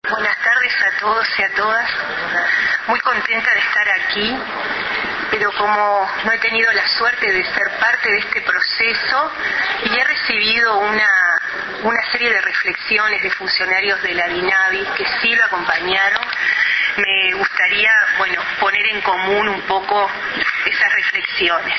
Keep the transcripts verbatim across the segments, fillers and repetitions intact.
Buenas tardes a todos y a todas. Muy contenta de estar aquí, pero como no he tenido la suerte de ser parte de este proceso y he recibido una, una serie de reflexiones de funcionarios de la DINAVI que sí lo acompañaron, me gustaría, bueno, poner en común un poco esas reflexiones.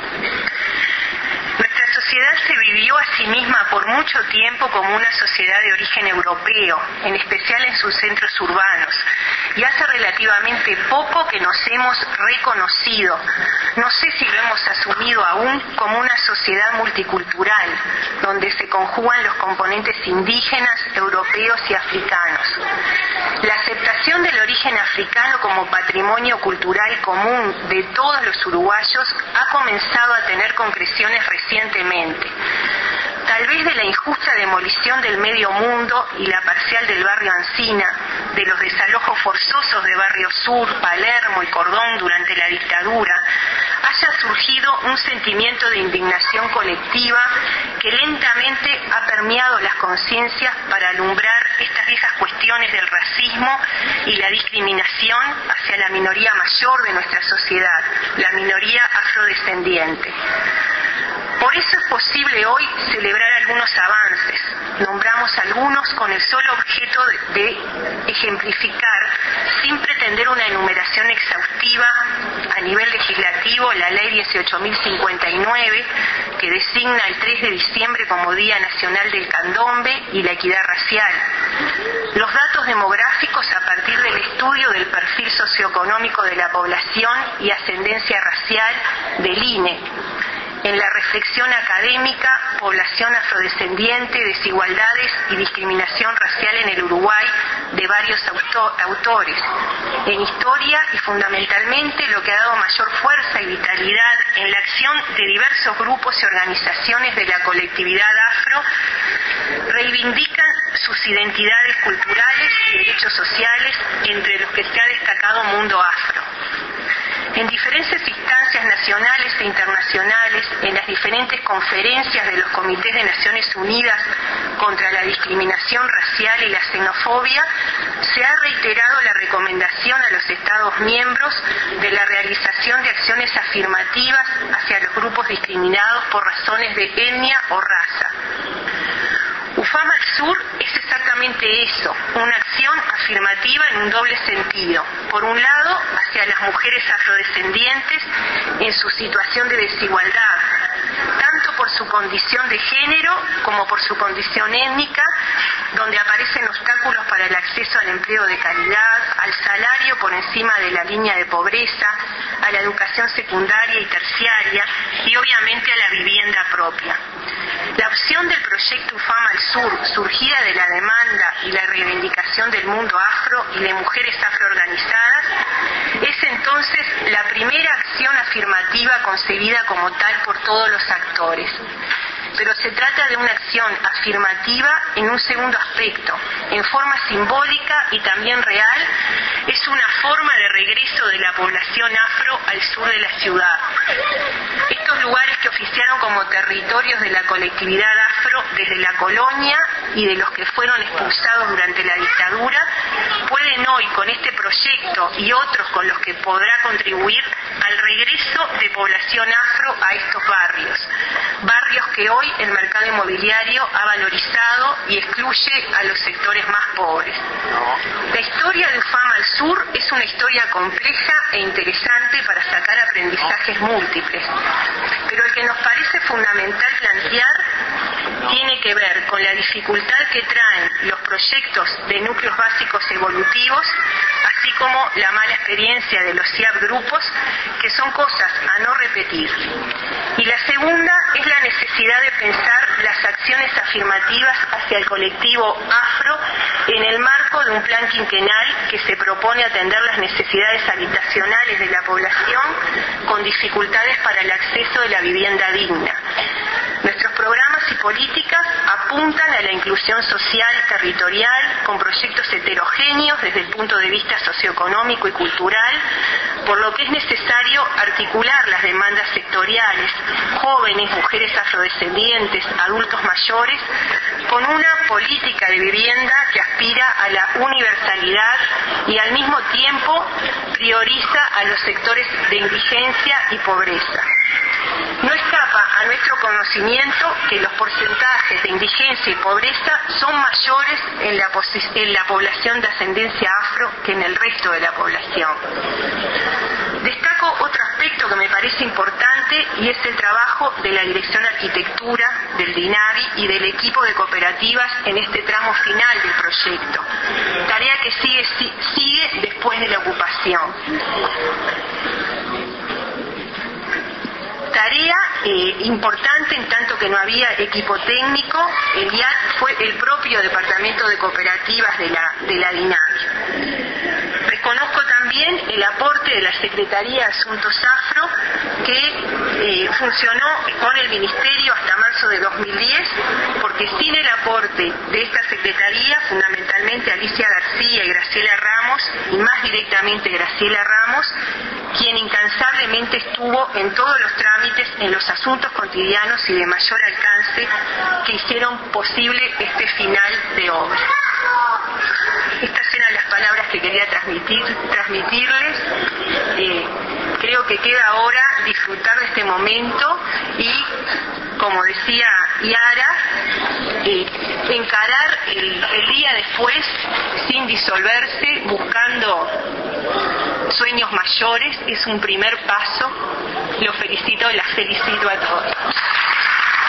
Nuestra sociedad se vivió a sí misma por mucho tiempo como una sociedad de origen europeo, en especial en sus centros urbanos, y hace relativamente poco que nos hemos reconocido, no sé si lo hemos asumido aún, como una sociedad multicultural, donde se conjugan los componentes indígenas, europeos y africanos. La aceptación del origen africano como patrimonio cultural común de todos los uruguayos ha comenzado a tener concreciones recientemente. Tal vez de la injusta demolición del medio mundo y la parcial del barrio Ancina, de los desalojos forzosos de Barrio Sur, Palermo y Cordón durante la dictadura, haya surgido un sentimiento de indignación colectiva que lentamente ha permeado las conciencias para alumbrar estas viejas cuestiones del racismo y la discriminación hacia la minoría mayor de nuestra sociedad, la minoría afrodescendiente. Por eso es posible hoy celebrar algunos avances. Nombramos algunos con el solo objeto de ejemplificar, sin pretender una enumeración exhaustiva, a nivel legislativo, la Ley dieciocho mil cincuenta y nueve, que designa el tres de diciembre como Día Nacional del Candombe y la equidad racial. Los datos demográficos a partir del estudio del perfil socioeconómico de la población y ascendencia racial del I N E. En la reflexión académica, población afrodescendiente, desigualdades y discriminación racial en el Uruguay, de varios autores. En historia y fundamentalmente lo que ha dado mayor fuerza y vitalidad en la acción de diversos grupos y organizaciones de la colectividad afro, reivindican sus identidades culturales y derechos sociales, entre los que se ha destacado Mundo Afro. En diferentes instancias nacionales e internacionales, en las diferentes conferencias de los comités de Naciones Unidas contra la discriminación racial y la xenofobia, se ha reiterado la recomendación a los Estados miembros de la realización de acciones afirmativas hacia los grupos discriminados por razones de etnia o raza. UFAM al Sur es exactamente eso, una acción afirmativa en un doble sentido. Por un lado, hacia las mujeres afrodescendientes en su situación de desigualdad, tanto por su condición de género como por su condición étnica, donde aparecen obstáculos para el acceso al empleo de calidad, al salario por encima de la línea de pobreza, a la educación secundaria y terciaria y obviamente a la vivienda propia. La opción del proyecto UFAM al Sur, surgida de la demanda y la reivindicación del mundo afro y de mujeres afroorganizadas, es entonces la primera acción afirmativa concebida como tal por todos los actores. Pero se trata de una acción afirmativa en un segundo aspecto, en forma simbólica y también real, es una forma de regreso de la población afro al sur de la ciudad. Estos lugares que oficiaron como territorios de la colectividad afro desde la colonia y de los que fueron expulsados durante la dictadura, pueden hoy con este proyecto y otros con los que podrá contribuir al regreso de población afro a estos barrios. Barrios que hoy el mercado inmobiliario ha valorizado y excluye a los sectores más pobres. La historia de UFAM al Sur es una historia compleja e interesante para sacar aprendizajes múltiples, pero el que nos parece fundamental plantear tiene que ver con la dificultad que traen los proyectos de núcleos básicos evolutivos, así como la mala experiencia de los C I A P grupos, que son cosas a no repetir. Y la segunda es la necesidad de pensar las acciones afirmativas hacia el colectivo afro en el marco de un plan quinquenal que se propone atender las necesidades habitacionales de la población con dificultades para el acceso de la vivienda digna. Nuestros programas y políticas apuntan a la inclusión social territorial con proyectos heterogéneos desde el punto de vista socioeconómico y cultural, por lo que es necesario articular las demandas sectoriales, jóvenes, mujeres afrodescendientes, adultos mayores, con una política de vivienda que aspira a la universalidad y al mismo tiempo prioriza a los sectores de indigencia y pobreza. No escapa a nuestro conocimiento que los porcentajes de indigencia y pobreza son mayores en la, en la población de ascendencia afro que en el resto de la población. Destaco otro aspecto que me parece importante y es el trabajo de la Dirección de Arquitectura, del DINAVI y del equipo de cooperativas en este tramo final del proyecto, tarea que sigue, sigue después de la ocupación. Tarea eh, importante en tanto que no había equipo técnico, el I A C fue el propio Departamento de Cooperativas de la, de la DINAVI. Reconozco también el aporte de la Secretaría de Asuntos Afro, que eh, funcionó con el Ministerio hasta marzo de dos mil diez, porque sin el aporte de esta Secretaría, fundamentalmente Alicia García y Graciela Ramos, y más directamente Graciela Ramos, quien incansablemente estuvo en todos los trámites, en los asuntos cotidianos y de mayor alcance que hicieron posible este final de obra. Estas eran las palabras que quería transmitir, transmitirles. Eh, creo que queda ahora disfrutar de este momento y, como decía Yara, eh, encarar el, el día después sin disolverse, buscando sueños mayores. Es un primer paso. Los felicito, las felicito a todos.